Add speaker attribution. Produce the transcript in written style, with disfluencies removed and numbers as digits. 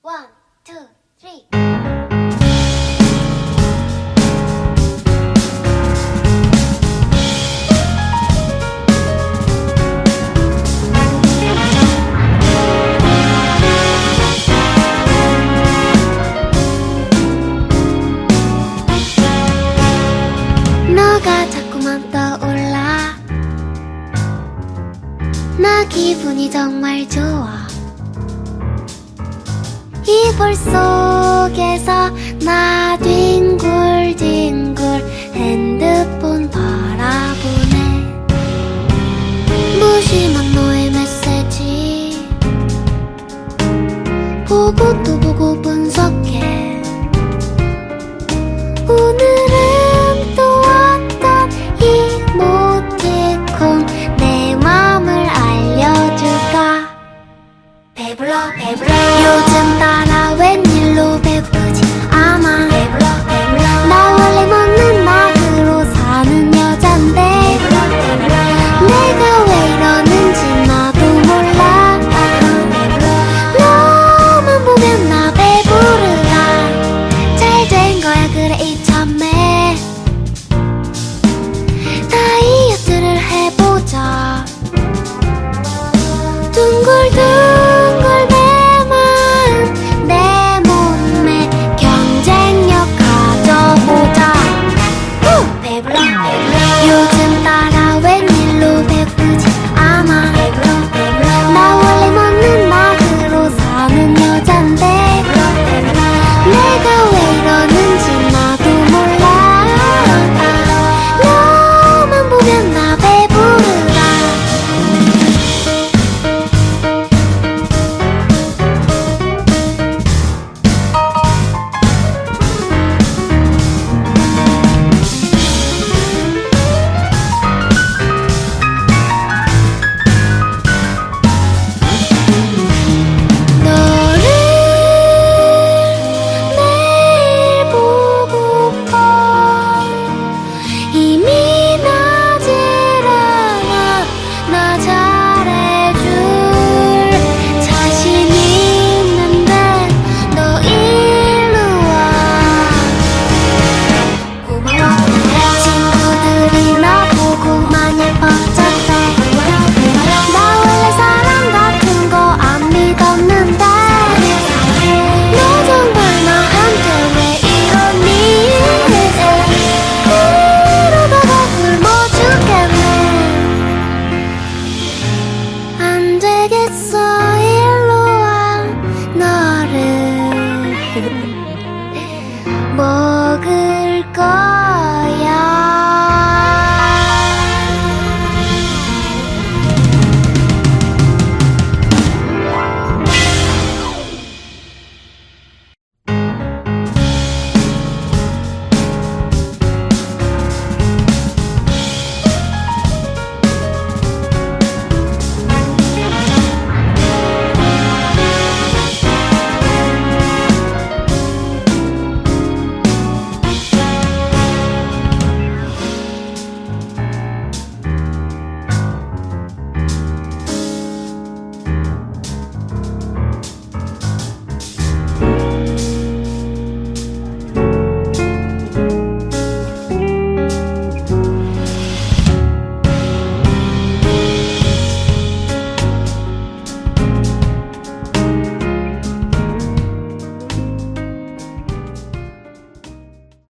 Speaker 1: One, two, three. 너가 자꾸만 떠올라. 나 기분이 정말 좋아. 이불 속에서 나 뒹굴뒹굴 핸드폰 바라보네. 무심한 너의 메시지 보고 또 보고 분석해. 오늘은 또 어떤 이모티콘 내 맘을 알려줄까. 배불러 요즘 따라 웬일로 배부르지 않아. 나 원래 먹는 낙으로 사는 여잔데 내가 왜 이러는지 나도 몰라. 너만 보면 나 배부르다. 잘 된 거야 그래 이참에. 다이어트를 해보자. 둥글둥글 내 마음 내 몸에 경쟁력 가져보자. 배불러 요즘 따라 웬일로 배부르지 않아. 나 원래 먹는 낙으로 사는 여잔데 내가 왜 이러는지 나도 몰라. 너만 보면 나 배부르다. 너를 매일 보고파. 이미 나질 않아. 나 잘해줄 자신 있는데 너 일로 와. 친구들이 나 보고 많이 뻗쳤대. 나 원래 사람 같은 거 안 믿었는데 너 정말 나한테 왜 이러니. 이러다가 굶어 죽겠네. 안 되겠어.